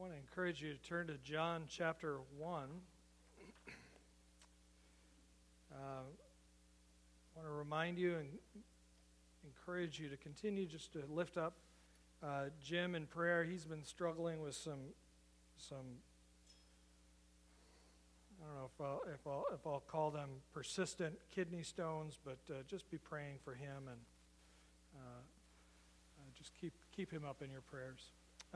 want to encourage you to turn to John chapter 1. I want to remind you and encourage you to continue just to lift up Jim in prayer. He's been struggling with some I don't know if I'll call them persistent kidney stones, but just be praying for him and just keep him up in your prayers.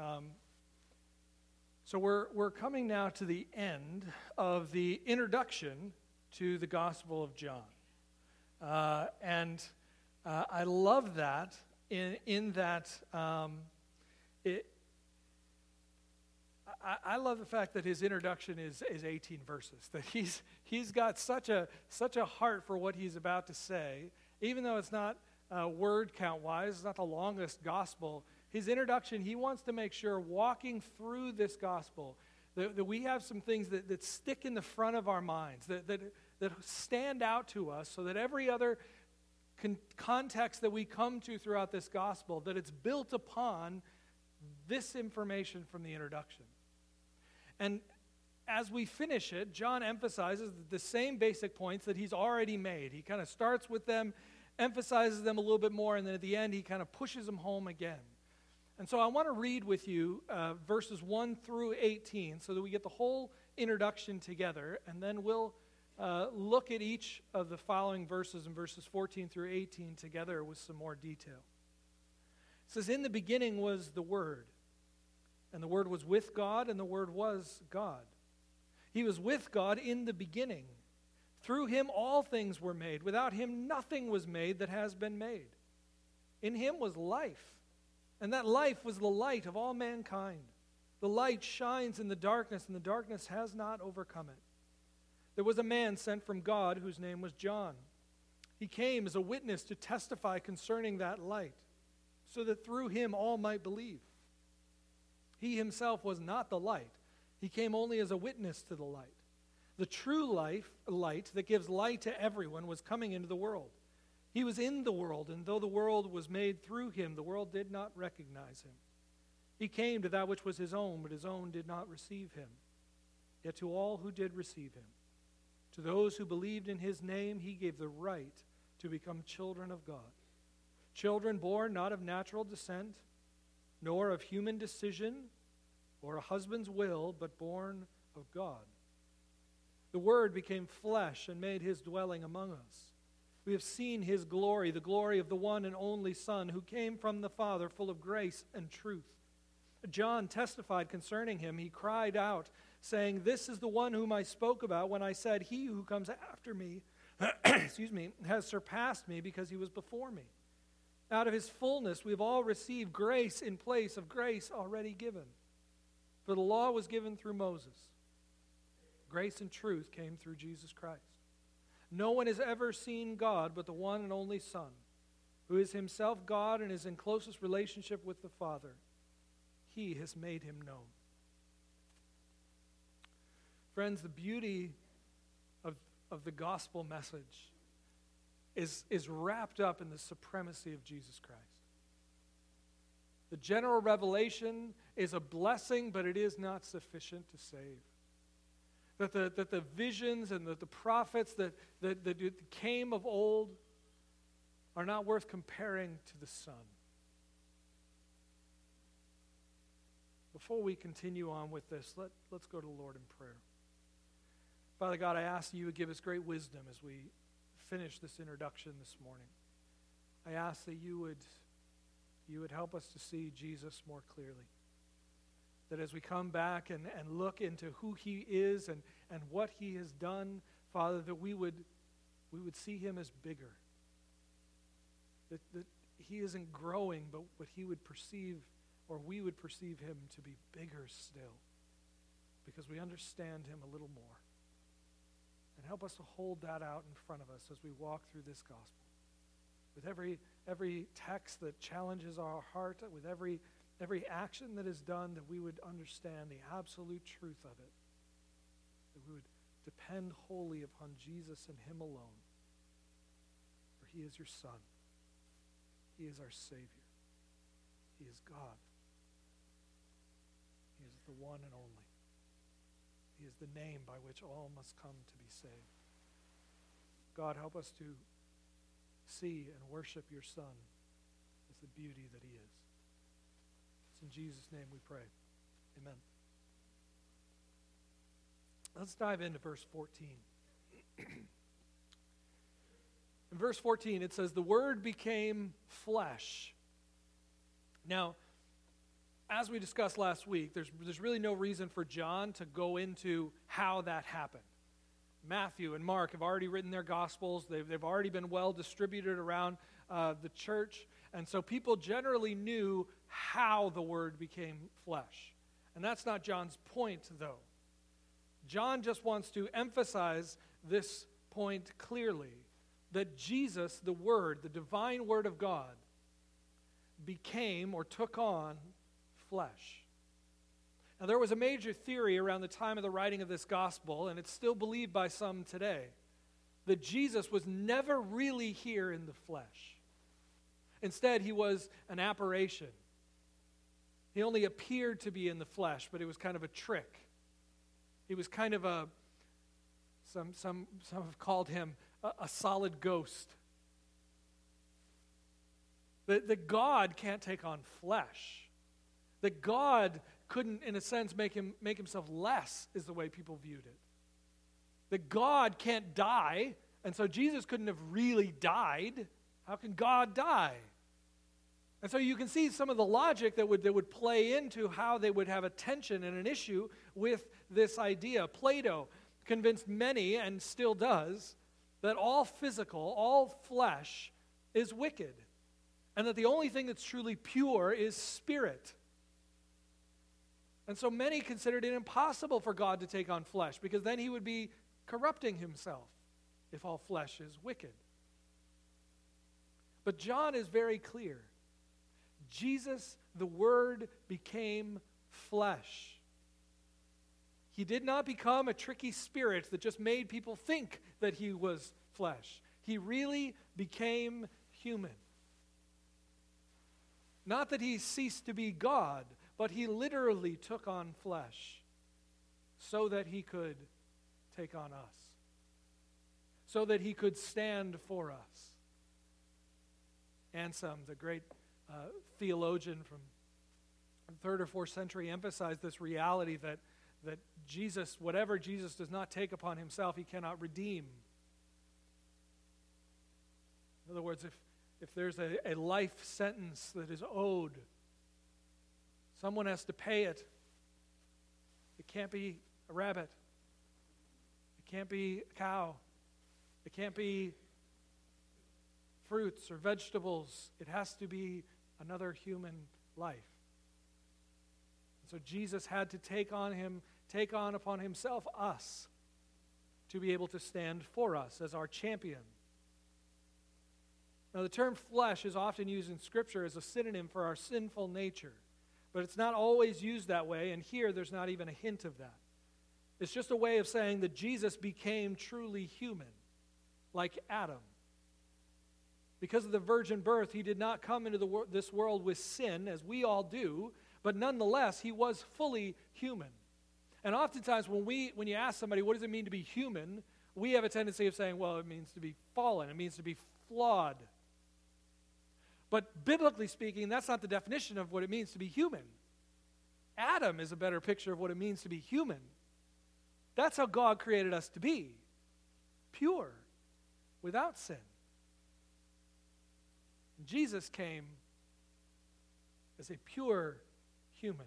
So we're coming now to the end of the introduction to the Gospel of John, and I love that in that I love the fact that his introduction is 18 verses. That he's got such a heart for what he's about to say, even though it's not word count wise, it's not the longest gospel. His introduction, he wants to make sure, walking through this gospel, that we have some things that stick in the front of our minds, that stand out to us, so that every other context that we come to throughout this gospel, that it's built upon this information from the introduction. And as we finish it, John emphasizes the same basic points that he's already made. He kind of starts with them, emphasizes them a little bit more, and then at the end he kind of pushes them home again. And so I want to read with you verses 1 through 18 so that we get the whole introduction together, and then we'll look at each of the following verses in verses 14 through 18 together with some more detail. It says, "In the beginning was the Word, and the Word was with God, and the Word was God. He was with God in the beginning. Through him all things were made. Without him nothing was made that has been made. In him was life, and that life was the light of all mankind. The light shines in the darkness, and the darkness has not overcome it. There was a man sent from God whose name was John. He came as a witness to testify concerning that light, so that through him all might believe. He himself was not the light. He came only as a witness to the light. The true light that gives light to everyone was coming into the world. He was in the world, and though the world was made through him, the world did not recognize him. He came to that which was his own, but his own did not receive him. Yet to all who did receive him, to those who believed in his name, he gave the right to become children of God. Children born not of natural descent, nor of human decision or a husband's will, but born of God. The Word became flesh and made his dwelling among us. We have seen his glory, the glory of the one and only Son, who came from the Father, full of grace and truth. John testified concerning him. He cried out, saying, 'This is the one whom I spoke about when I said, he who comes after me has surpassed me because he was before me.' Out of his fullness we have all received grace in place of grace already given. For the law was given through Moses. Grace and truth came through Jesus Christ. No one has ever seen God but the one and only Son, who is himself God and is in closest relationship with the Father. He has made him known." Friends, the beauty of the gospel message is wrapped up in the supremacy of Jesus Christ. The general revelation is a blessing, but it is not sufficient to save. That the visions and the prophets that came of old are not worth comparing to the Son. Before we continue on with this, let's go to the Lord in prayer. Father God, I ask that you would give us great wisdom as we finish this introduction this morning. I ask that you would help us to see Jesus more clearly. That as we come back and look into who he is and what he has done, Father, that we would see him as bigger. That he isn't growing, but he would perceive, or we would perceive him to be bigger still, because we understand him a little more. And help us to hold that out in front of us as we walk through this gospel. With every text that challenges our heart, with every action that is done, that we would understand the absolute truth of it. That we would depend wholly upon Jesus and him alone. For he is your Son. He is our Savior. He is God. He is the one and only. He is the name by which all must come to be saved. God, help us to see and worship your Son as the beauty that he is. It's in Jesus' name we pray. Amen. Let's dive into verse 14. In verse 14, it says, the Word became flesh. Now, as we discussed last week, there's really no reason for John to go into how that happened. Matthew and Mark have already written their Gospels. They've already been well distributed around the church. And so people generally knew how the Word became flesh. And that's not John's point, though. John just wants to emphasize this point clearly, that Jesus, the Word, the divine Word of God, became or took on flesh. Now, there was a major theory around the time of the writing of this gospel, and it's still believed by some today, that Jesus was never really here in the flesh. Instead, he was an apparition. He only appeared to be in the flesh, but it was kind of a trick. He was kind of some have called him a solid ghost. That God can't take on flesh. That God couldn't, in a sense, make himself less, is the way people viewed it. That God can't die, and so Jesus couldn't have really died. How can God die? And so you can see some of the logic that would play into how they would have a tension and an issue with this idea. Plato convinced many, and still does, that all physical, all flesh is wicked, and that the only thing that's truly pure is spirit. And so many considered it impossible for God to take on flesh, because then he would be corrupting himself if all flesh is wicked. But John is very clear. Jesus, the Word, became flesh. He did not become a tricky spirit that just made people think that he was flesh. He really became human. Not that he ceased to be God, but he literally took on flesh so that he could take on us, so that he could stand for us. Anselm, the great theologian from the 3rd or 4th century, emphasized this reality that Jesus, whatever Jesus does not take upon himself, he cannot redeem. In other words, if there's a life sentence that is owed, someone has to pay it. It can't be a rabbit. It can't be a cow. It can't be fruits or vegetables. It has to be another human life. So Jesus had to take on upon himself us to be able to stand for us as our champion. Now, the term flesh is often used in Scripture as a synonym for our sinful nature, but it's not always used that way, and here there's not even a hint of that. It's just a way of saying that Jesus became truly human, like Adam. Because of the virgin birth, he did not come into this world with sin, as we all do, but nonetheless, he was fully human. And oftentimes when you ask somebody, what does it mean to be human, we have a tendency of saying, well, it means to be fallen, it means to be flawed. But biblically speaking, that's not the definition of what it means to be human. Adam is a better picture of what it means to be human. That's how God created us to be, pure, without sin. Jesus came as a pure human.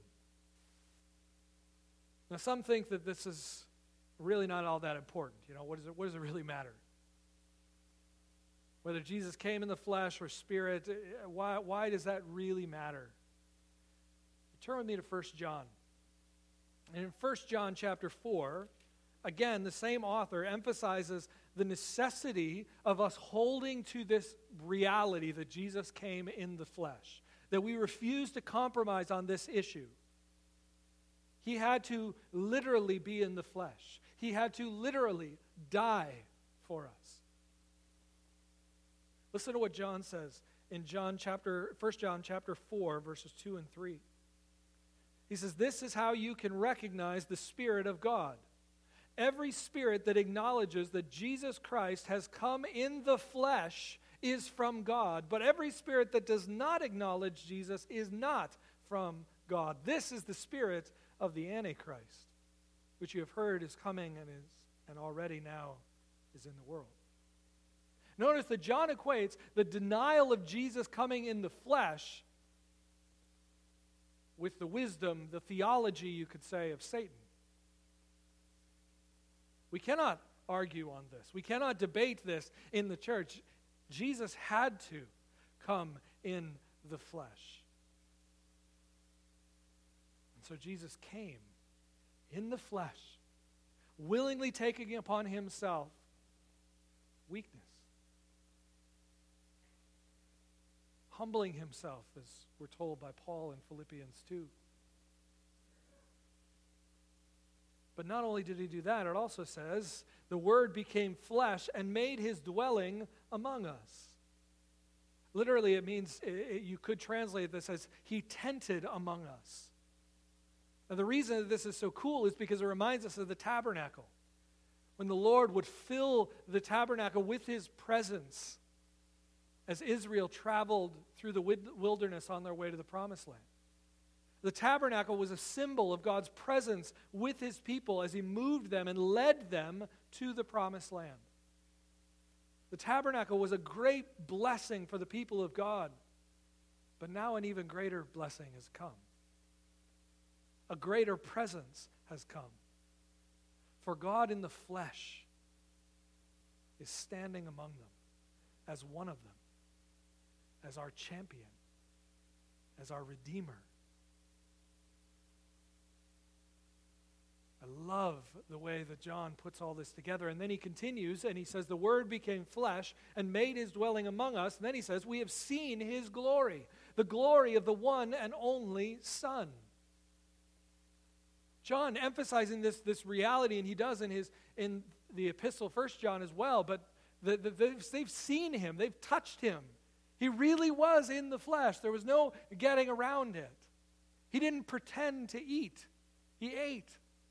Now, some think that this is really not all that important. What does it really matter? Whether Jesus came in the flesh or spirit, why does that really matter? Turn with me to 1 John. And in 1 John chapter 4, again, the same author emphasizes the necessity of us holding to this reality that Jesus came in the flesh, that we refuse to compromise on this issue. He had to literally be in the flesh. He had to literally die for us. Listen to what John says in 1 John chapter 4, verses 2 and 3. He says, this is how you can recognize the Spirit of God. Every spirit that acknowledges that Jesus Christ has come in the flesh is from God, but every spirit that does not acknowledge Jesus is not from God. This is the spirit of the Antichrist, which you have heard is coming and already now is in the world. Notice that John equates the denial of Jesus coming in the flesh with the wisdom, the theology, you could say, of Satan. We cannot argue on this. We cannot debate this in the church. Jesus had to come in the flesh. And so Jesus came in the flesh, willingly taking upon himself weakness, humbling himself, as we're told by Paul in Philippians 2. But not only did he do that, it also says, the Word became flesh and made his dwelling among us. Literally, it means, you could translate this as, he tented among us. Now, the reason that this is so cool is because it reminds us of the tabernacle. When the Lord would fill the tabernacle with his presence as Israel traveled through the wilderness on their way to the promised land. The tabernacle was a symbol of God's presence with his people as he moved them and led them to the promised land. The tabernacle was a great blessing for the people of God, but now an even greater blessing has come. A greater presence has come. For God in the flesh is standing among them as one of them, as our champion, as our Redeemer. I love the way that John puts all this together. And then he continues and he says, the Word became flesh and made his dwelling among us. And then he says, we have seen his glory, the glory of the one and only Son. John emphasizing this reality, and he does in the epistle, 1 John as well, but they've seen him, they've touched him. He really was in the flesh. There was no getting around it. He didn't pretend to eat. He ate.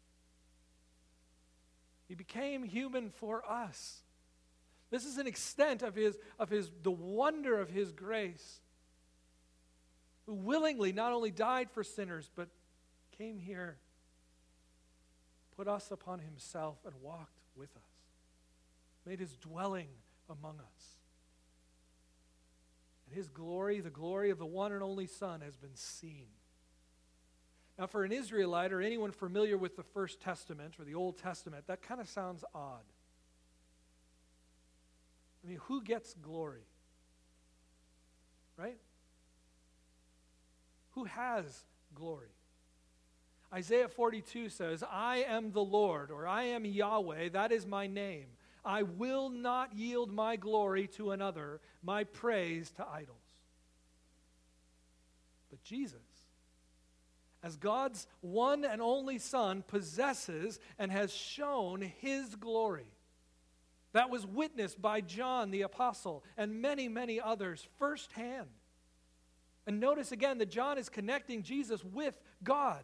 He became human for us. This is an extent of the wonder of his grace, who willingly not only died for sinners, but came here, put us upon himself, and walked with us, made his dwelling among us. And his glory, the glory of the one and only Son, has been seen. Now, for an Israelite or anyone familiar with the First Testament or the Old Testament, that kind of sounds odd. I mean, who gets glory? Right? Who has glory? Isaiah 42 says, I am the Lord, or I am Yahweh, that is my name. I will not yield my glory to another, my praise to idols. But Jesus, as God's one and only Son, possesses and has shown his glory. That was witnessed by John the Apostle and many, many others firsthand. And notice again that John is connecting Jesus with God.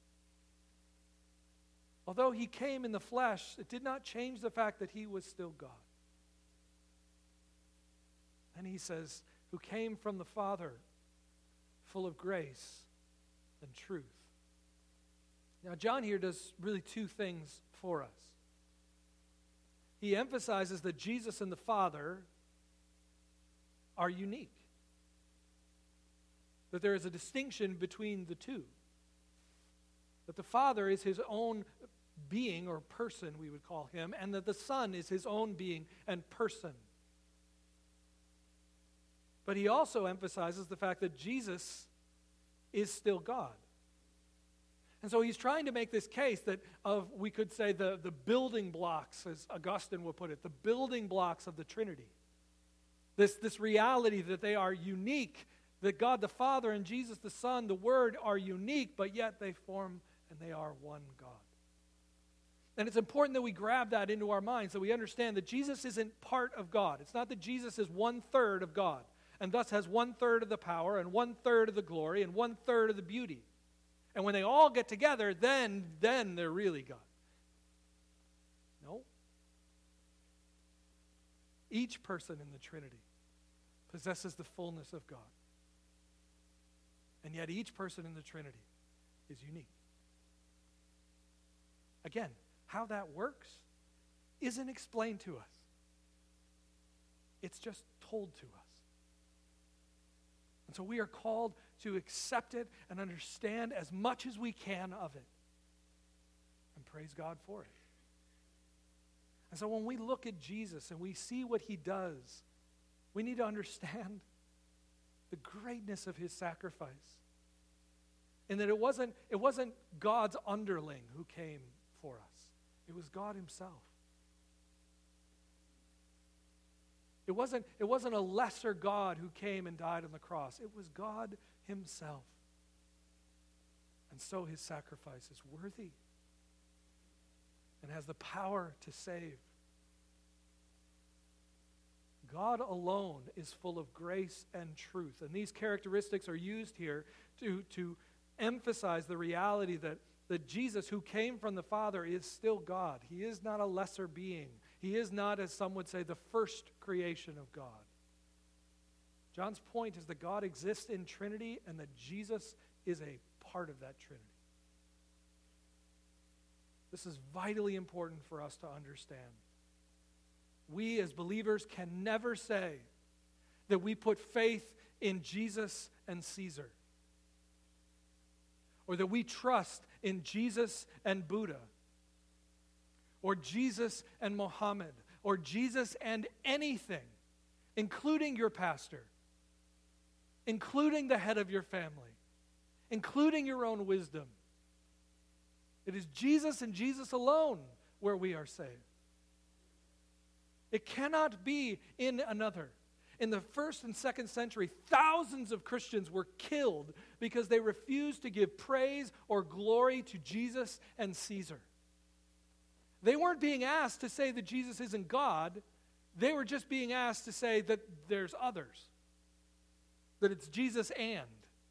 Although he came in the flesh, it did not change the fact that he was still God. And he says, who came from the Father, full of grace and truth. Now, John here does really two things for us. He emphasizes that Jesus and the Father are unique, that there is a distinction between the two, that the Father is his own being or person, we would call him, and that the Son is his own being and person. But he also emphasizes the fact that Jesus is still God. And so he's trying to make this case that we could say, the building blocks, as Augustine would put it, the building blocks of the Trinity. This reality that they are unique, that God the Father and Jesus the Son, the Word, are unique, but yet they form and they are one God. And it's important that we grab that into our minds, that we understand that Jesus isn't part of God. It's not that Jesus is 1/3 of God, and thus has 1/3 of the power, and 1/3 of the glory, and 1/3 of the beauty. And when they all get together, then they're really God. No. Each person in the Trinity possesses the fullness of God. And yet each person in the Trinity is unique. Again, how that works isn't explained to us. It's just told to us. And so we are called to accept it and understand as much as we can of it. And praise God for it. And so when we look at Jesus and we see what he does, we need to understand the greatness of his sacrifice. And that it wasn't God's underling who came for us. It was God himself. It wasn't a lesser God who came and died on the cross. It was God himself. And so his sacrifice is worthy and has the power to save. God alone is full of grace and truth. And these characteristics are used here to emphasize the reality that Jesus, who came from the Father, is still God. He is not a lesser being. He is not, as some would say, the first creation of God. John's point is that God exists in Trinity and that Jesus is a part of that Trinity. This is vitally important for us to understand. We as believers can never say that we put faith in Jesus and Caesar, or that we trust in Jesus and Buddha, or Jesus and Muhammad, or Jesus and anything, including your pastor, including the head of your family, including your own wisdom. It is Jesus and Jesus alone where we are saved. It cannot be in another. In the 1st and 2nd century, thousands of Christians were killed because they refused to give praise or glory to Jesus and Caesar. They weren't being asked to say that Jesus isn't God. They were just being asked to say that there's others. That it's Jesus and.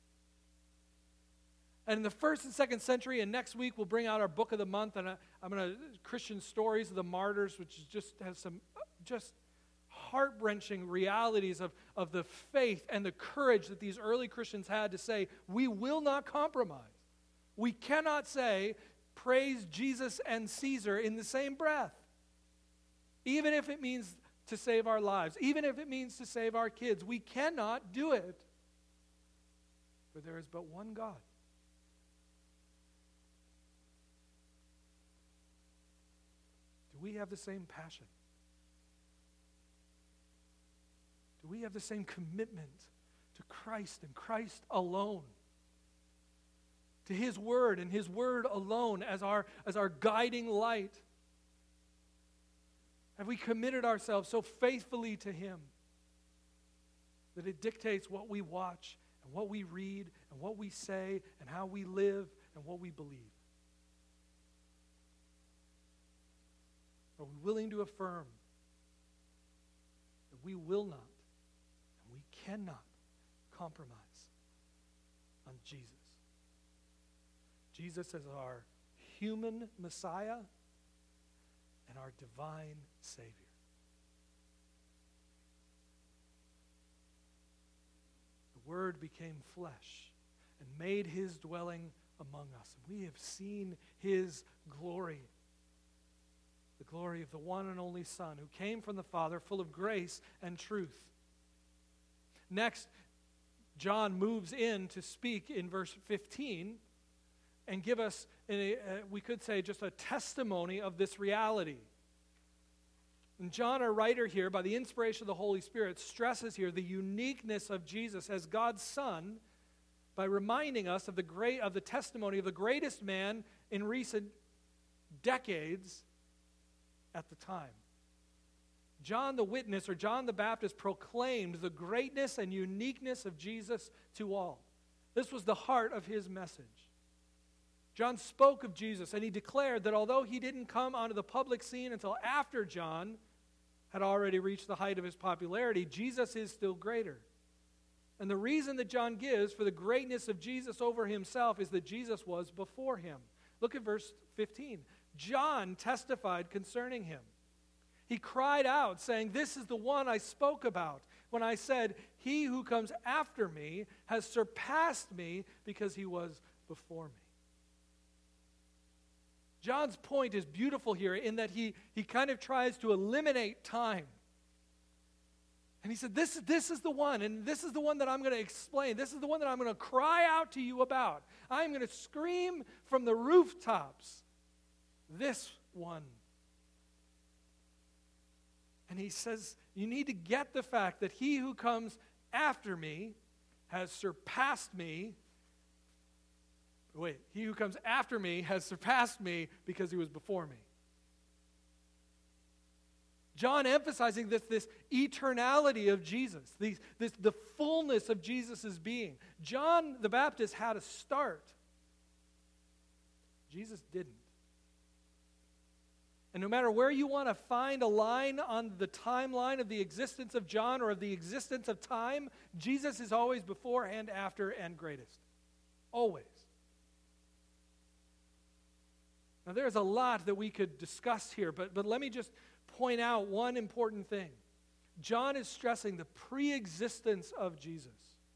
And in the 1st and 2nd century, and next week we'll bring out our book of the month, and I'm going to Christian Stories of the Martyrs, which just has some just heart-wrenching realities of the faith and the courage that these early Christians had to say, we will not compromise. We cannot say, praise Jesus and Caesar in the same breath. Even if it means to save our lives, even if it means to save our kids, we cannot do it. For there is but one God. Do we have the same passion? Do we have the same commitment to Christ and Christ alone? To his word and his word alone as our guiding light? Have we committed ourselves so faithfully to him that it dictates what we watch and what we read and what we say and how we live and what we believe? Are we willing to affirm that we will not and we cannot compromise on Jesus? Jesus as our human Messiah and our divine Savior. The Word became flesh and made his dwelling among us. We have seen his glory. The glory of the one and only Son who came from the Father, full of grace and truth. Next, John moves in to speak in verse 15 and give us, we could say, just a testimony of this reality. And John, our writer here, by the inspiration of the Holy Spirit, stresses here the uniqueness of Jesus as God's Son by reminding us of the testimony of the greatest man in recent decades at the time. John the witness, or John the Baptist, proclaimed the greatness and uniqueness of Jesus to all. This was the heart of his message. John spoke of Jesus, and he declared that although he didn't come onto the public scene until after John had already reached the height of his popularity, Jesus is still greater. And the reason that John gives for the greatness of Jesus over himself is that Jesus was before him. Look at verse 15. John testified concerning him. He cried out, saying, "This is the one I spoke about when I said, 'He who comes after me has surpassed me because he was before me.'" John's point is beautiful here in that he kind of tries to eliminate time. And he said, this is the one, and this is the one that I'm going to explain. This is the one that I'm going to cry out to you about. I'm going to scream from the rooftops. This one. And he says, you need to get the fact that he who comes after me has surpassed me. Wait, he who comes after me has surpassed me because he was before me. John emphasizing this eternality of Jesus, the fullness of Jesus' being. John the Baptist had a start. Jesus didn't. And no matter where you want to find a line on the timeline of the existence of John or of the existence of time, Jesus is always before and after and greatest. Always. Now there's a lot that we could discuss here, but let me just point out one important thing. John is stressing the pre-existence of Jesus.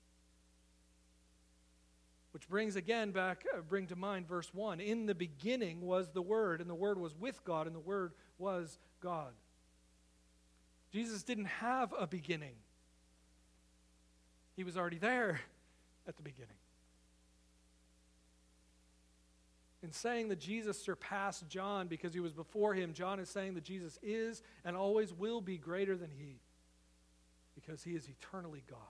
Which brings again bring to mind verse 1. In the beginning was the Word, and the Word was with God, and the Word was God. Jesus didn't have a beginning. He was already there at the beginning. In saying that Jesus surpassed John because he was before him, John is saying that Jesus is and always will be greater than he because he is eternally God.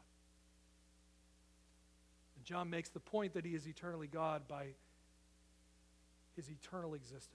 And John makes the point that he is eternally God by his eternal existence.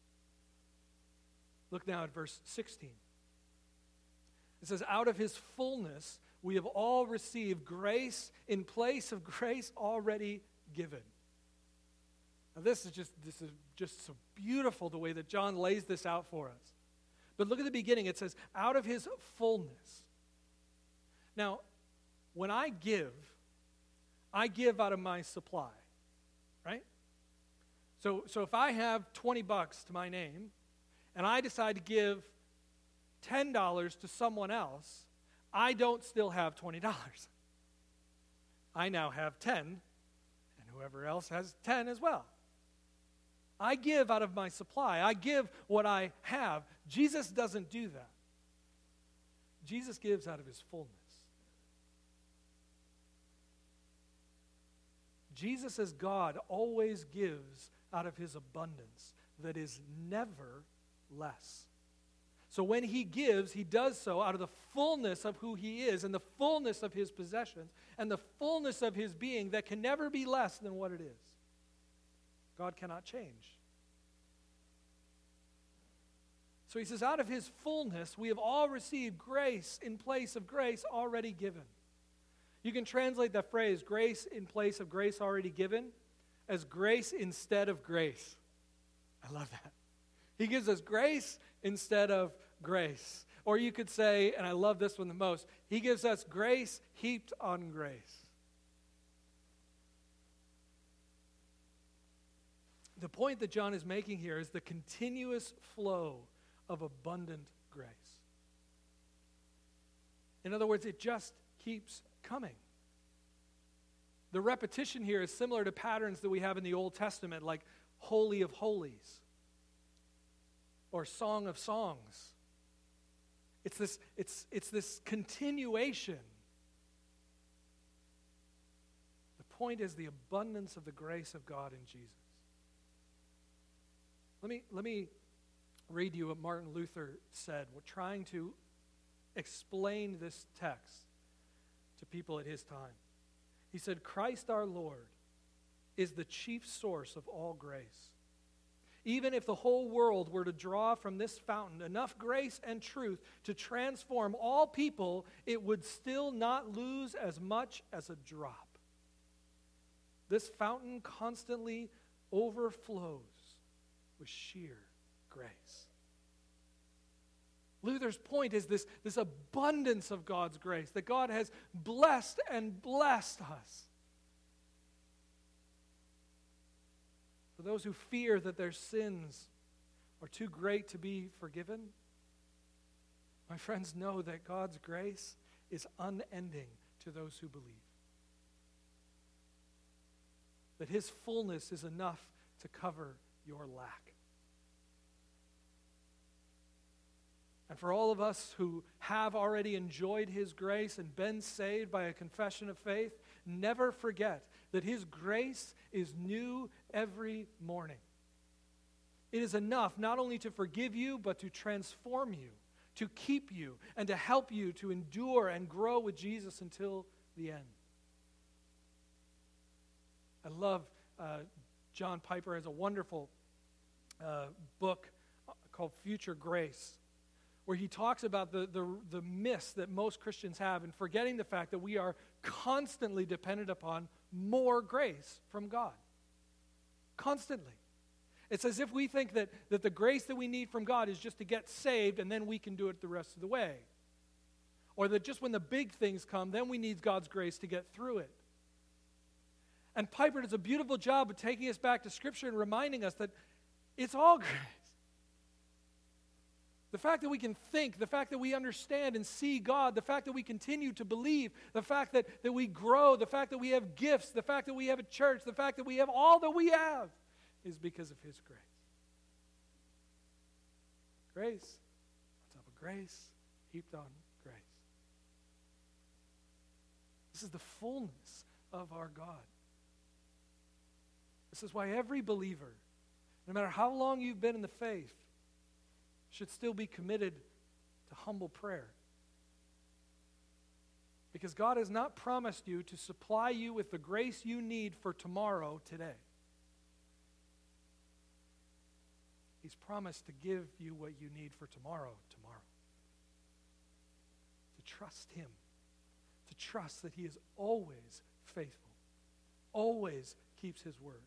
Look now at verse 16. It says, "Out of his fullness we have all received grace in place of grace already given." Now this is just so beautiful the way that John lays this out for us. But look at the beginning. It says, "Out of his fullness." Now, when I give out of my supply, right? So if I have $20 to my name, and I decide to give $10 to someone else, I don't still have $20. I now have 10, and whoever else has 10 as well. I give out of my supply. I give what I have. Jesus doesn't do that. Jesus gives out of his fullness. Jesus as God always gives out of his abundance that is never less. So when he gives, he does so out of the fullness of who he is and the fullness of his possessions and the fullness of his being that can never be less than what it is. God cannot change. So he says, out of his fullness, we have all received grace in place of grace already given. You can translate that phrase, grace in place of grace already given, as grace instead of grace. I love that. He gives us grace instead of grace. Or you could say, and I love this one the most, he gives us grace heaped on grace. The point that John is making here is the continuous flow of abundant grace. In other words, it just keeps coming. The repetition here is similar to patterns that we have in the Old Testament, like Holy of Holies or Song of Songs. It's this continuation. The point is the abundance of the grace of God in Jesus. Let me read you what Martin Luther said. We're trying to explain this text to people at his time. He said, "Christ our Lord is the chief source of all grace. Even if the whole world were to draw from this fountain enough grace and truth to transform all people, it would still not lose as much as a drop. This fountain constantly overflows with sheer grace." Luther's point is this abundance of God's grace, that God has blessed and blessed us. For those who fear that their sins are too great to be forgiven, my friends, know that God's grace is unending to those who believe. That His fullness is enough to cover your lack. And for all of us who have already enjoyed His grace and been saved by a confession of faith, never forget that His grace is new every morning. It is enough not only to forgive you, but to transform you, to keep you, and to help you to endure and grow with Jesus until the end. I love John Piper has a wonderful book called Future Grace, where he talks about the miss that most Christians have in forgetting the fact that we are constantly dependent upon more grace from God. Constantly. It's as if we think that the grace that we need from God is just to get saved and then we can do it the rest of the way. Or that just when the big things come, then we need God's grace to get through it. And Piper does a beautiful job of taking us back to Scripture and reminding us that it's all grace. The fact that we can think, the fact that we understand and see God, the fact that we continue to believe, the fact that we grow, the fact that we have gifts, the fact that we have a church, the fact that we have all that we have is because of His grace. Grace on top of grace, heaped on grace. This is the fullness of our God. This is why every believer, no matter how long you've been in the faith, should still be committed to humble prayer. Because God has not promised you to supply you with the grace you need for tomorrow today. He's promised to give you what you need for tomorrow. To trust Him. To trust that He is always faithful. Always keeps His word.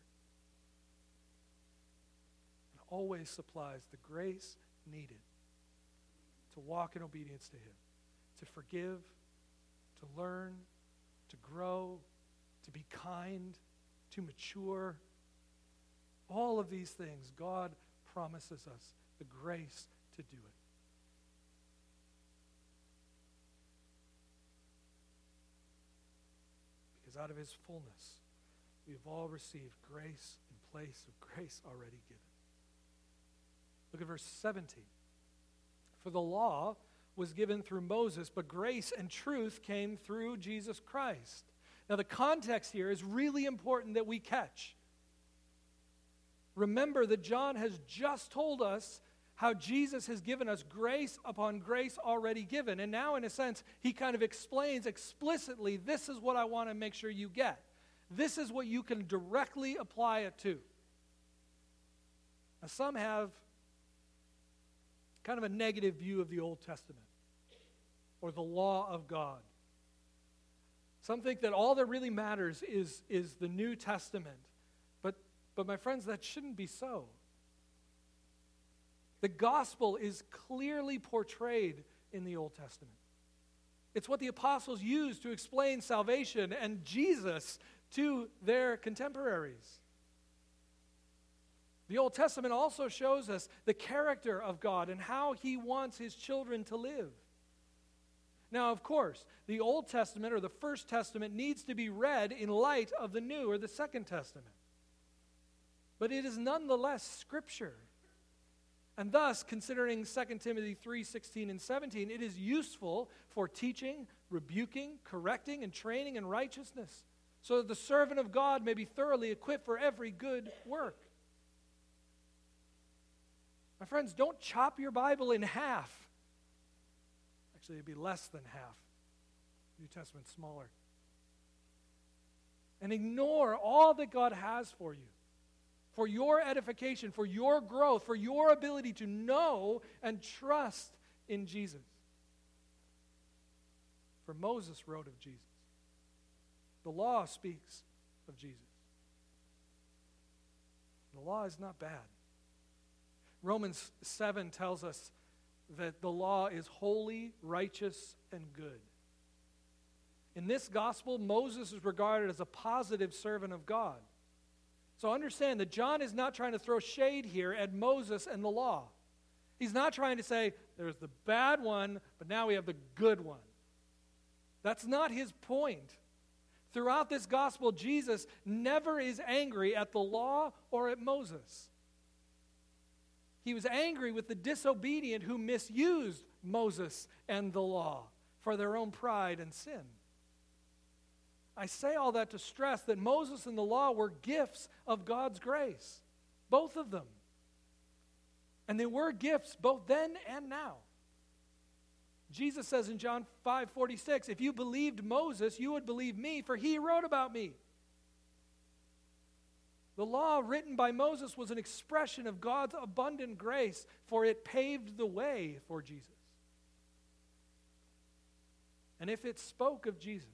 And always supplies the grace needed to walk in obedience to Him, to forgive, to learn, to grow, to be kind, to mature. All of these things, God promises us the grace to do it. Because out of His fullness, we have all received grace in place of grace already given. Look at verse 17. For the law was given through Moses, but grace and truth came through Jesus Christ. Now the context here is really important that we catch. Remember that John has just told us how Jesus has given us grace upon grace already given. And now, in a sense, he kind of explains explicitly, this is what I want to make sure you get. This is what you can directly apply it to. Now, some have kind of a negative view of the Old Testament or the law of God. Some think that all that really matters is the New Testament. But my friends, that shouldn't be so. The gospel is clearly portrayed in the Old Testament. It's what the apostles used to explain salvation and Jesus to their contemporaries. The Old Testament also shows us the character of God and how He wants His children to live. Now, of course, the Old Testament or the First Testament needs to be read in light of the New or the Second Testament. But it is nonetheless Scripture. And thus, considering 2 Timothy 3:16 and 17, it is useful for teaching, rebuking, correcting, and training in righteousness, so that the servant of God may be thoroughly equipped for every good work. My friends, don't chop your Bible in half. Actually, it'd be less than half. New Testament's smaller. And ignore all that God has for you. For your edification, for your growth, for your ability to know and trust in Jesus. For Moses wrote of Jesus. The law speaks of Jesus. The law is not bad. Romans 7 tells us that the law is holy, righteous, and good. In this gospel, Moses is regarded as a positive servant of God. So understand that John is not trying to throw shade here at Moses and the law. He's not trying to say, there's the bad one, but now we have the good one. That's not his point. Throughout this gospel, Jesus never is angry at the law or at Moses. He was angry with the disobedient who misused Moses and the law for their own pride and sin. I say all that to stress that Moses and the law were gifts of God's grace, both of them. And they were gifts both then and now. Jesus says in John 5:46, if you believed Moses, you would believe me, for he wrote about me. The law written by Moses was an expression of God's abundant grace, for it paved the way for Jesus. And if it spoke of Jesus,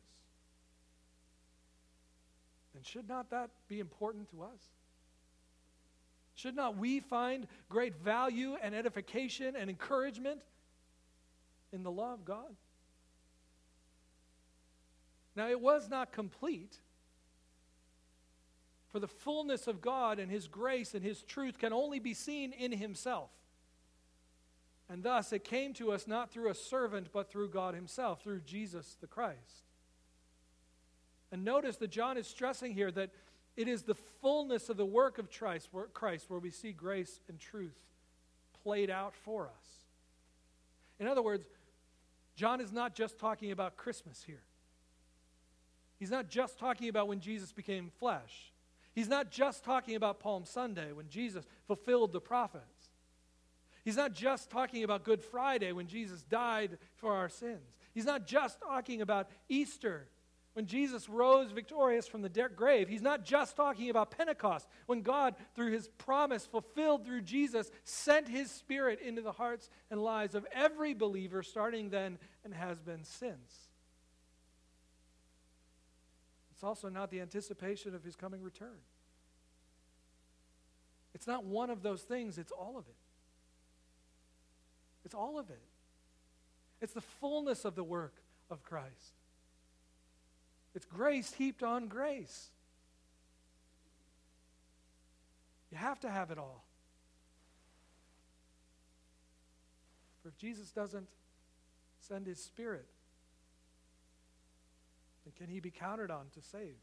then should not that be important to us? Should not we find great value and edification and encouragement in the law of God? Now, it was not complete, for the fullness of God and His grace and His truth can only be seen in Himself. And thus, it came to us not through a servant, but through God Himself, through Jesus the Christ. And notice that John is stressing here that it is the fullness of the work of Christ where we see grace and truth played out for us. In other words, John is not just talking about Christmas here. He's not just talking about when Jesus became flesh. He's not just talking about Palm Sunday when Jesus fulfilled the prophets. He's not just talking about Good Friday when Jesus died for our sins. He's not just talking about Easter when Jesus rose victorious from the grave. He's not just talking about Pentecost, when God, through His promise fulfilled through Jesus, sent His Spirit into the hearts and lives of every believer starting then and has been since. It's also not the anticipation of His coming return. It's not one of those things, it's all of it. It's all of it. It's the fullness of the work of Christ. It's grace heaped on grace. You have to have it all. For if Jesus doesn't send His Spirit, then can He be counted on to save?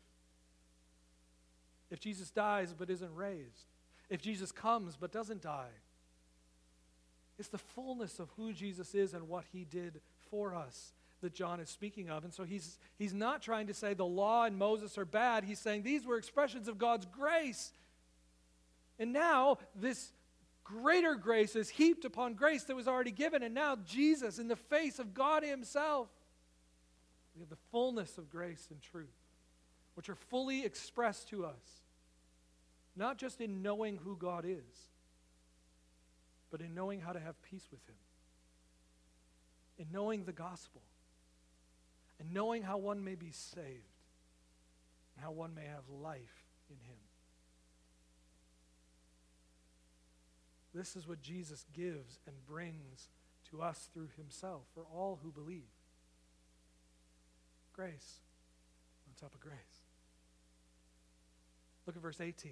If Jesus dies but isn't raised, if Jesus comes but doesn't die, it's the fullness of who Jesus is and what He did for us that John is speaking of. And so he's not trying to say the law and Moses are bad. He's saying these were expressions of God's grace. And now this greater grace is heaped upon grace that was already given. And now Jesus, in the face of God Himself, we have the fullness of grace and truth, which are fully expressed to us, not just in knowing who God is, but in knowing how to have peace with Him, in knowing the gospel, and knowing how one may be saved, and how one may have life in Him. This is what Jesus gives and brings to us through Himself for all who believe. Grace on top of grace. Look at verse 18.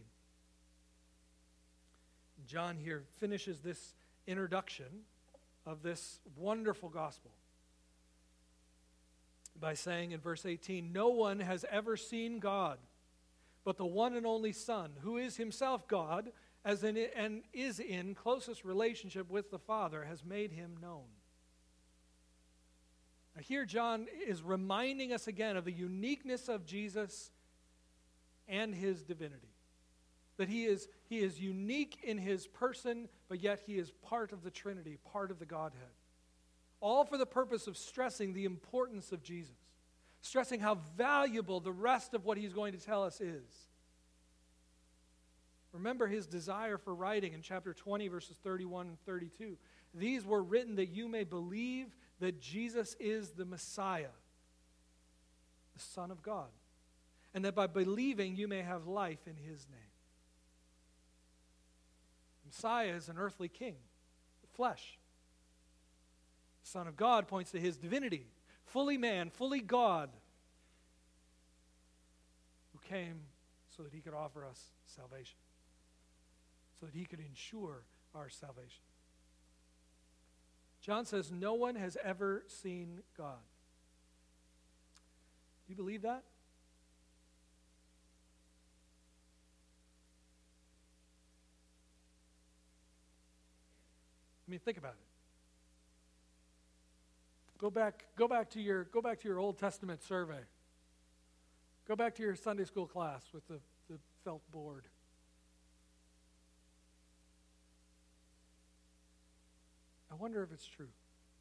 John here finishes this introduction of this wonderful gospel by saying in verse 18, no one has ever seen God, but the one and only Son, who is Himself God, and is in closest relationship with the Father, has made Him known. Now here John is reminding us again of the uniqueness of Jesus and His divinity. That he is unique in His person, but yet He is part of the Trinity, part of the Godhead. All for the purpose of stressing the importance of Jesus, stressing how valuable the rest of what He's going to tell us is. Remember His desire for writing in chapter 20, verses 31 and 32. These were written that you may believe that Jesus is the Messiah, the Son of God, and that by believing you may have life in His name. Messiah is an earthly king, flesh. The Son of God points to his divinity, fully man, fully God, who came so that he could offer us salvation, so that he could ensure our salvation. John says, no one has ever seen God. Do you believe that? I mean, think about it. Go back to your Old Testament survey. Go back to your Sunday school class with the felt board. I wonder if it's true.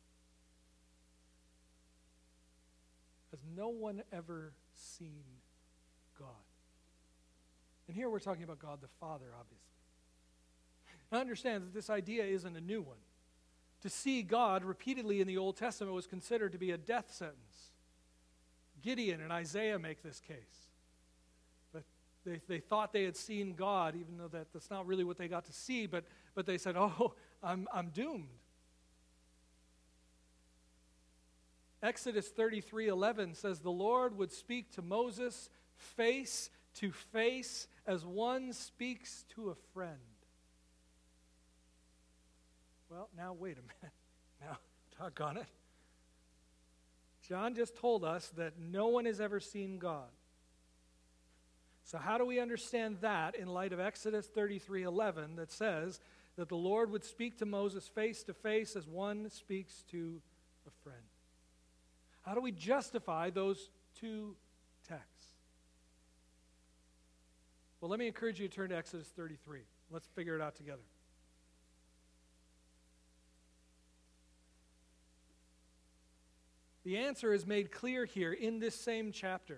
Has no one ever seen God? And here we're talking about God the Father, obviously. Now understand that this idea isn't a new one. To see God repeatedly in the Old Testament was considered to be a death sentence. Gideon and Isaiah make this case. But they thought they had seen God, even though that's not really what they got to see, but they said, oh, I'm doomed. Exodus 33:11 says, the Lord would speak to Moses face to face as one speaks to a friend. Well, now wait a minute. Now, doggone it. John just told us that no one has ever seen God. So how do we understand that in light of Exodus 33:11 that says that the Lord would speak to Moses face to face as one speaks to a friend? How do we justify those two texts? Well, let me encourage you to turn to Exodus 33. Let's figure it out together. The answer is made clear here in this same chapter.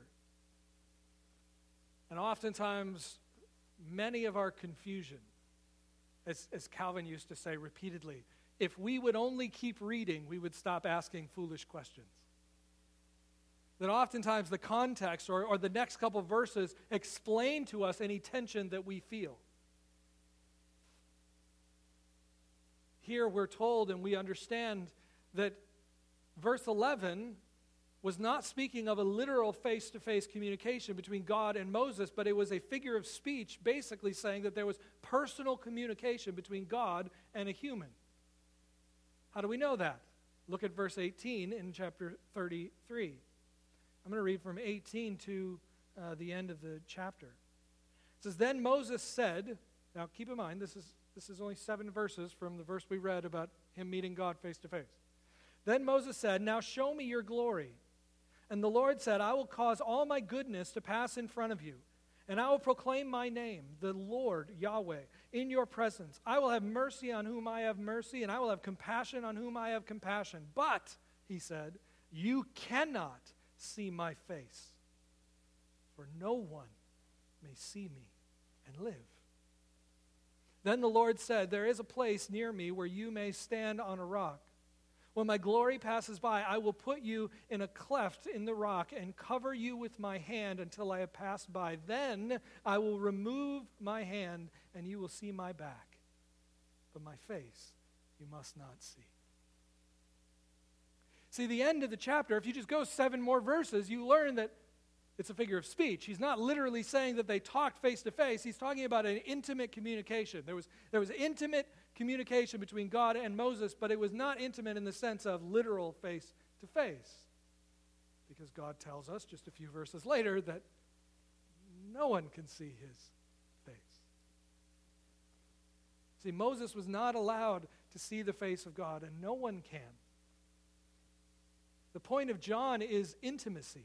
And oftentimes, many of our confusion, as Calvin used to say repeatedly, if we would only keep reading, we would stop asking foolish questions. That oftentimes the context or the next couple of verses explain to us any tension that we feel. Here we're told and we understand that verse 11 was not speaking of a literal face-to-face communication between God and Moses, but it was a figure of speech basically saying that there was personal communication between God and a human. How do we know that? Look at verse 18 in chapter 33. I'm going to read from 18 to the end of the chapter. It says, then Moses said, now keep in mind, this is only 7 verses from the verse we read about him meeting God face to face. Then Moses said, now show me your glory. And the Lord said, I will cause all my goodness to pass in front of you, and I will proclaim my name, the Lord Yahweh, in your presence. I will have mercy on whom I have mercy, and I will have compassion on whom I have compassion. But, he said, you cannot see my face, for no one may see me and live. Then the Lord said, there is a place near me where you may stand on a rock. When my glory passes by, I will put you in a cleft in the rock and cover you with my hand until I have passed by. Then I will remove my hand and you will see my back, but my face you must not see. See, the end of the chapter, if you just go 7 more verses, you learn that it's a figure of speech. He's not literally saying that they talked face to face. He's talking about an intimate communication. There was intimate communication between God and Moses, but it was not intimate in the sense of literal face to face. Because God tells us just a few verses later that no one can see his face. See, Moses was not allowed to see the face of God, and no one can. The point of John is intimacy.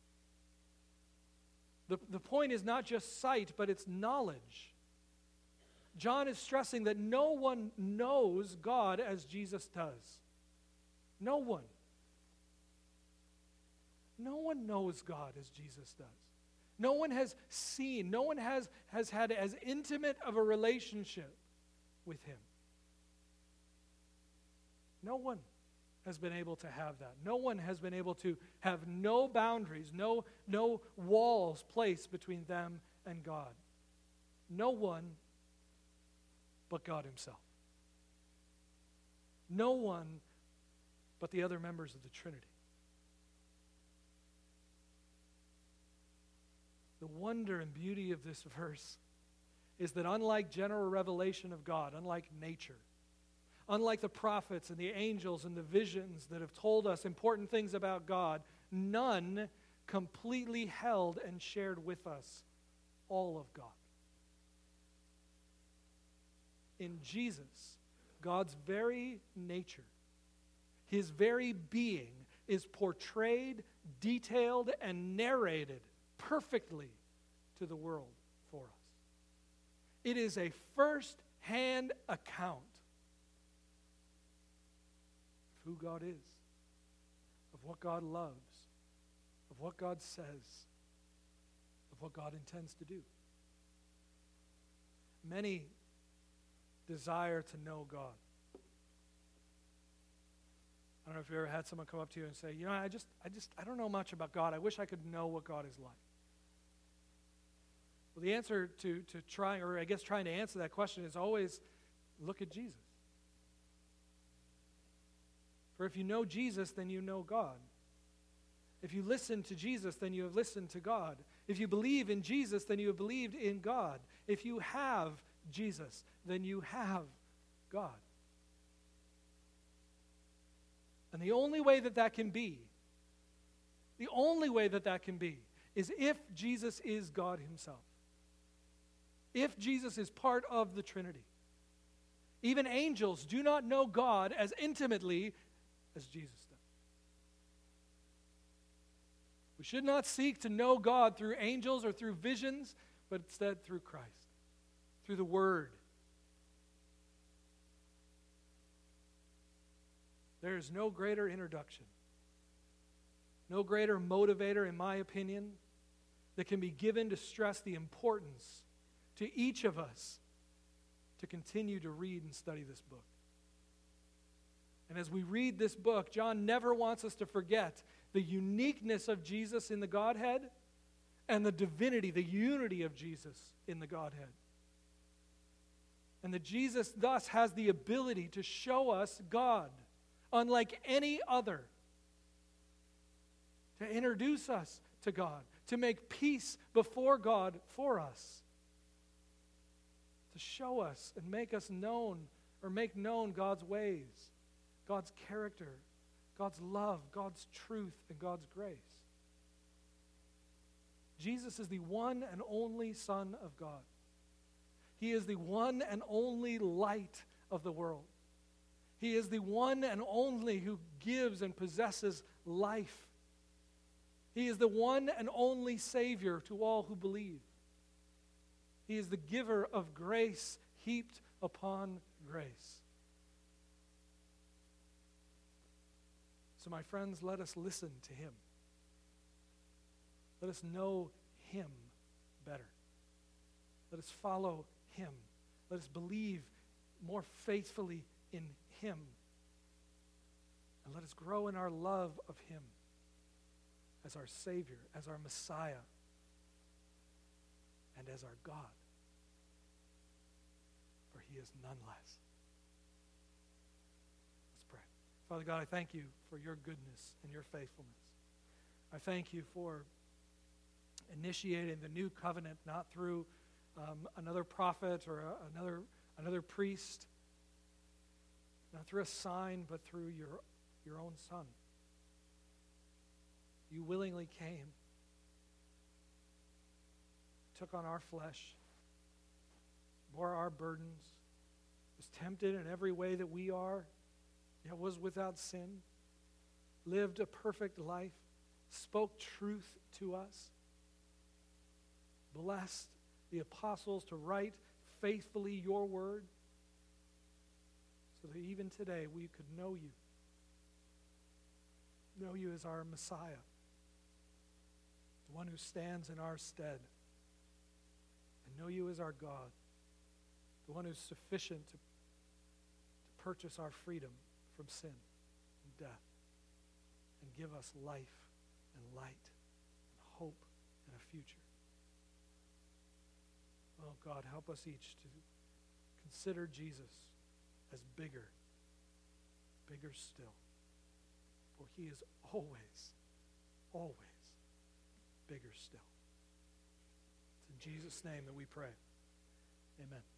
The point is not just sight, but it's knowledge. John is stressing that no one knows God as Jesus does. No one. No one knows God as Jesus does. No one has seen, no one has had as intimate of a relationship with him. No one has been able to have that. No one has been able to have no boundaries, no walls placed between them and God. No one but God himself. No one but the other members of the Trinity. The wonder and beauty of this verse is that unlike general revelation of God, unlike nature, unlike the prophets and the angels and the visions that have told us important things about God, none completely held and shared with us all of God. In Jesus, God's very nature, his very being, is portrayed, detailed, and narrated perfectly to the world for us. It is a first-hand account of who God is, of what God loves, of what God says, of what God intends to do. Many desire to know God. I don't know if you ever had someone come up to you and say, I don't know much about God. I wish I could know what God is like. Well, the answer to trying to answer that question is always look at Jesus. For if you know Jesus, then you know God. If you listen to Jesus, then you have listened to God. If you believe in Jesus, then you have believed in God. If you have Jesus, then you have God. And the only way that can be, is if Jesus is God himself. If Jesus is part of the Trinity. Even angels do not know God as intimately as Jesus does. We should not seek to know God through angels or through visions, but instead through Christ, through the Word. There is no greater introduction, no greater motivator, in my opinion, that can be given to stress the importance to each of us to continue to read and study this book. And as we read this book, John never wants us to forget the uniqueness of Jesus in the Godhead and the divinity, the unity of Jesus in the Godhead. And that Jesus thus has the ability to show us God unlike any other, to introduce us to God, to make peace before God for us, to show us and make us known or make known God's ways, God's character, God's love, God's truth, and God's grace. Jesus is the one and only Son of God. He is the one and only light of the world. He is the one and only who gives and possesses life. He is the one and only Savior to all who believe. He is the giver of grace heaped upon grace. So, my friends, let us listen to him. Let us know him better. Let us follow him. Let us believe more faithfully in him. And let us grow in our love of him as our Savior, as our Messiah, and as our God. For he is none less. Let's pray. Father God, I thank you for your goodness and your faithfulness. I thank you for initiating the new covenant, not through another prophet or another priest, not through a sign, but through your own Son. You willingly came, took on our flesh, bore our burdens, was tempted in every way that we are, yet was without sin, lived a perfect life, spoke truth to us, blessed the apostles to write faithfully your word, so that even today we could know you as our Messiah, the one who stands in our stead, and know you as our God, the one who's sufficient to purchase our freedom from sin and death, and give us life and light and hope and a future. Oh God, help us each to consider Jesus as bigger still, for he is always, always bigger still. It's in Jesus' name that we pray. Amen.